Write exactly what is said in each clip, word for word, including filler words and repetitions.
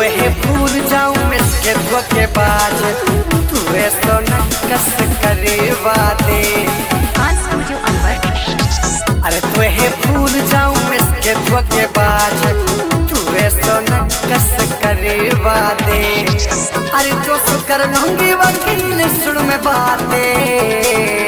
तुहे भूल जाऊं इसके धोखेबाज, तू ऐसा नक्कस करे वादे। अरे तुहे भूल जाऊं इसके धोखेबाज, तू ऐसा नक्कस करे वादे। अरे तो कर लूंगी वकील सुन में बातें।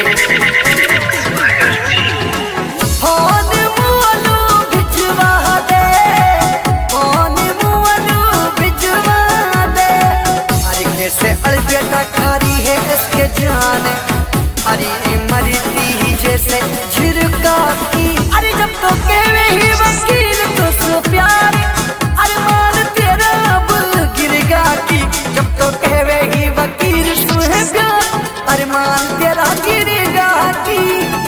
खारी है इसके जान, अरे मरती ही जैसे झिरका की। अरे जब तो कहवे ही वकील तो सो प्यार, अरे मान तेरा अब गिरगा की। जब तो कहवे ही वकील सुहे प्यार, अरे मान तेरा गिरगा की।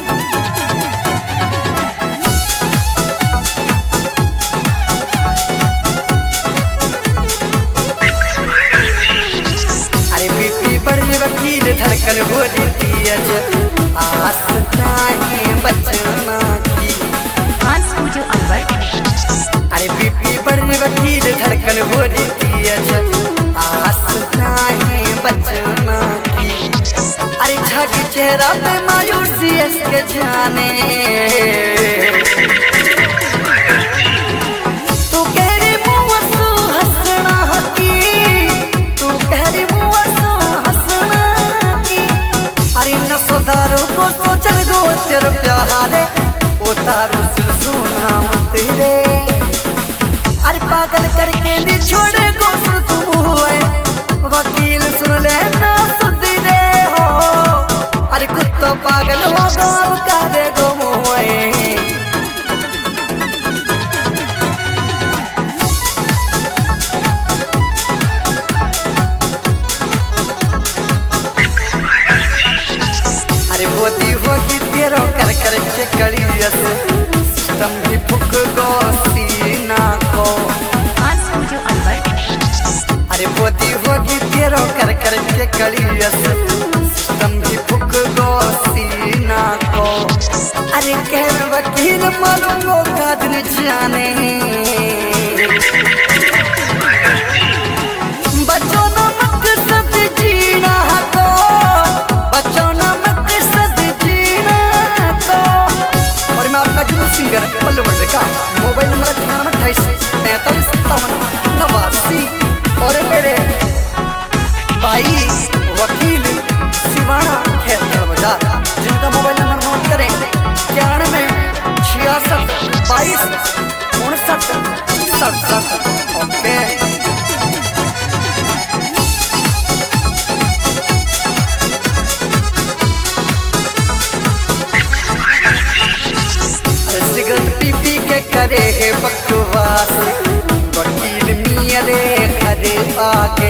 वकील धड़कन हो देती है, आस नहीं बचना की। अरे बीपी बड़ी वकील धड़कन हो देती है, आस नहीं बचना की। अरे झाकी चेहरा पे मायूसी इसके जाने। तू कह रही मुँह सू हंसना की, तू कह रही मुँह दारू को तो चल गो तेरे प्यारे, ओ तारू सिर सुना तेरे। अरे पागल करके नहीं छोड़े गो सुन तू है, वकील सुन ले ना सुन दे हो। अरे कुत्ता पागल हो गो का दे गो मोए। होती होगी तेरो कर कर के कड़ियस, सिस्टम भी फुक गो सीना को। अरे होती होगी तेरो कर कर के कड़ियस, सिस्टम भी फुक गो सीना को। अरे कह वकील मालूम का दिन जाने। बच्चों ना मकसद जीना को, बच्चों सिंगर पल्लू का मोबाइल नंबर अठानवे अट्ठाईस पैंतालीस सत्तावन नवासी। और मेरे भाई वकील शिवाना खेतर बाजार, जिनका मोबाइल नंबर नोट करें इक्यानवे छियासठ बाईस उनसठ सड़सठ। ओके करे है बकवास, वकील मियारे घरे आके।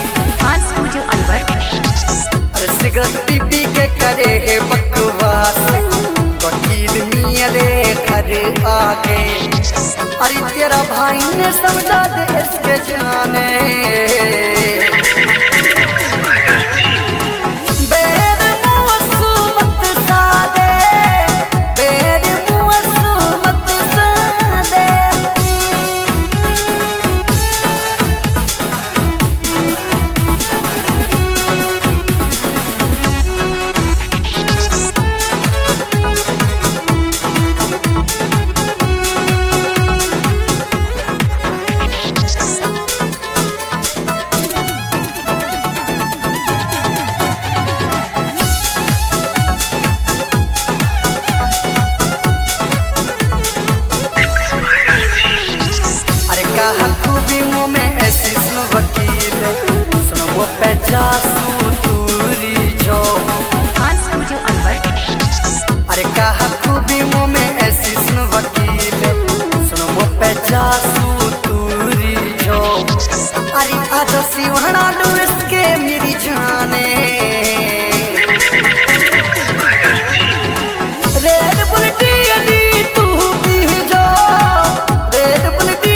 अरे सिगरेट पी के करे है बकवास, वकील मियारे घरे आके। अरे तेरा भाई ने समझा दे इसके जाने। खूबी मुँह में ऐसी सुनो वकील, सुनो वो पचासू दूरी जो। अरे कहा खूबी मुँह में ऐसी सुनो वकील, सुनो वो पचासू दूरी जो। अरे आजा सिवहना लू इसके मेरी जाने। रेड बुलेटी अली तू भी जो, रेड बुलेटी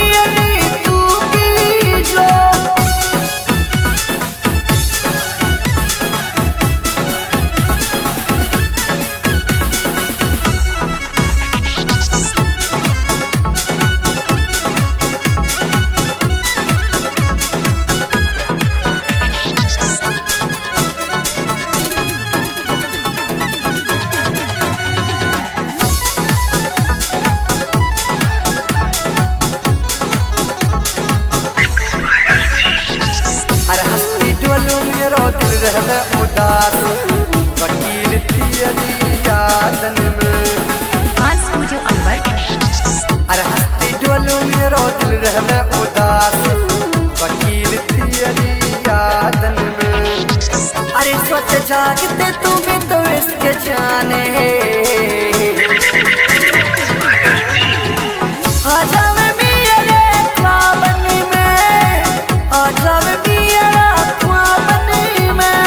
रहवे उदास वकील तेरी यादन में। आज पूजो अंबर अरे हंसती डोलू मेरो दिल रहवे उदास वकील तेरी यादन में। अरे सोच जागते तू भी तो इसके जाने आ जावे मेरे ख्वाबन में, आ जावे मेरा ख्वाबन में।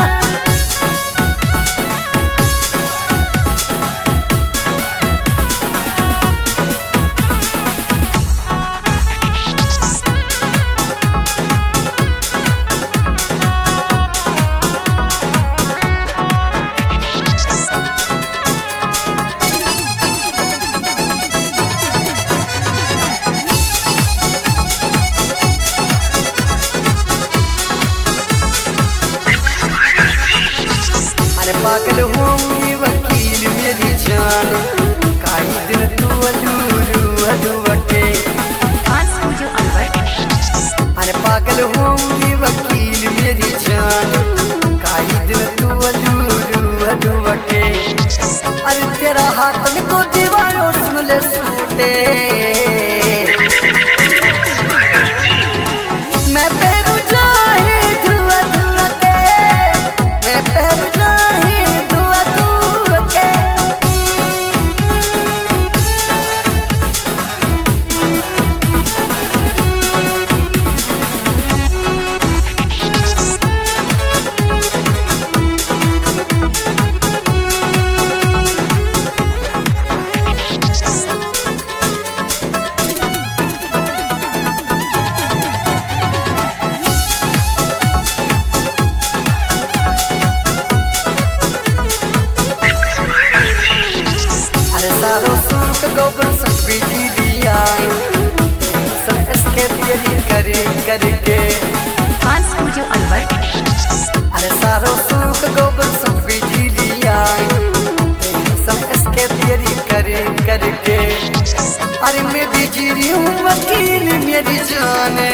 अरे पागल होंगी वकील मेरी जान काई दिन तू अधूरू अधूवटे। आज पूजो अंबर अरे पागल होंगी वकील मेरी जान काई दिन तू अधूरू अधूवटे। अरे तेरा हाथ में को दीवारों सुन ले सूटे मैं पैरू जाहे धुआ धुआ के, मैं पैरू जाहे धुआ धुआ के। अरे सारो सुख गोबर सब बिजी दिया सब इसके तेरी करे करके। आज पूजो अंबर अरे सारो सुख गोबर सब बिजी दिया सब इसके तेरी करे करके। अरे मैं बिजी रही हूँ वकील मेरी जाने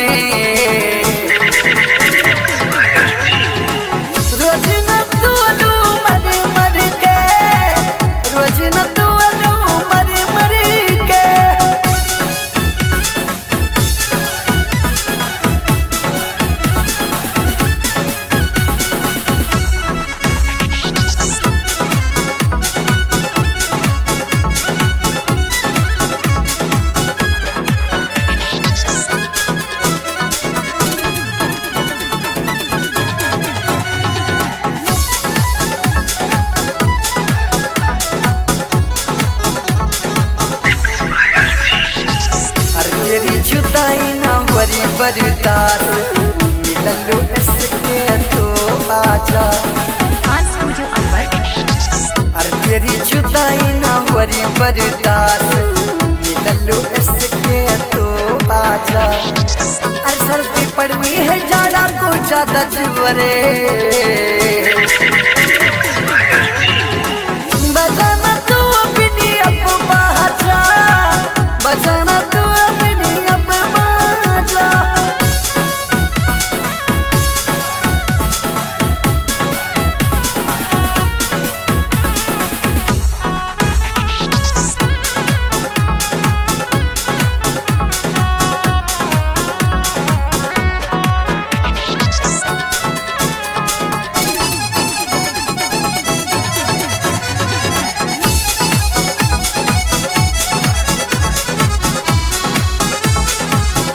रोज न तू लू मर मर के, रोज न तू लू मर मर के। अरे तेरी जुदाई ना वरी बरदास मिललू इसके तो आजा। आज पूजो अंबर अरे तेरी जुदाई ना वरी बरदास मिललू इसके तो आजा। अरे सर्दी पड़नी है ज्यादा को ज्यादा जुवरे